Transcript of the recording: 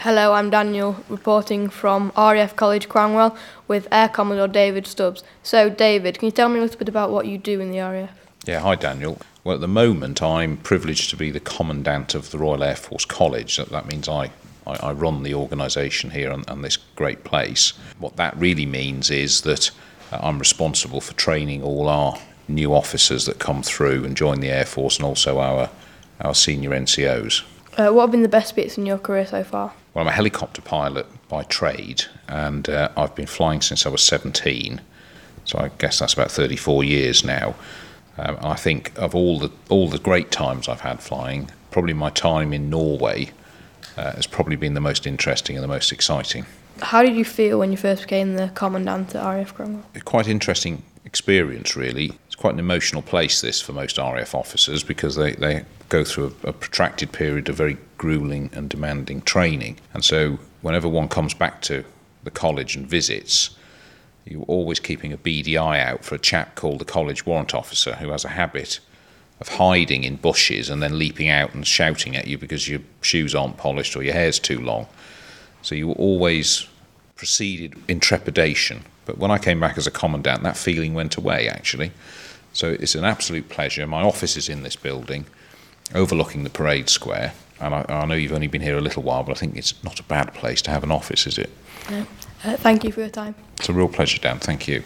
Hello, I'm Daniel, reporting from RAF College Cranwell with Air Commodore David Stubbs. So, David, can you tell me a little bit about what you do in the RAF? Yeah, hi Daniel. Well, at the moment I'm privileged to be the Commandant of the Royal Air Force College. That means I run the organisation here and this great place. What that really means is that I'm responsible for training all our new officers that come through and join the Air Force, and also our senior NCOs. What have been the best bits in your career so far? Well, I'm a helicopter pilot by trade, and I've been flying since I was 17, so I guess that's about 34 years now. I think of all the great times I've had flying, probably my time in Norway has probably been the most interesting and the most exciting. How did you feel when you first became the Commandant at RAF Cranwell? Quite interesting experience, really. It's quite an emotional place, this, for most RAF officers, because they go through a protracted period of very gruelling and demanding training. And so whenever one comes back to the college and visits, you're always keeping a beady eye out for a chap called the college warrant officer, who has a habit of hiding in bushes and then leaping out and shouting at you because your shoes aren't polished or your hair's too long. So you always proceeded in trepidation. But when I came back as a commandant, that feeling went away, actually. So it's an absolute pleasure. My office is in this building, overlooking the parade square. And I know you've only been here a little while, but I think it's not a bad place to have an office, is it? No. Thank you for your time. It's a real pleasure, Dan. Thank you.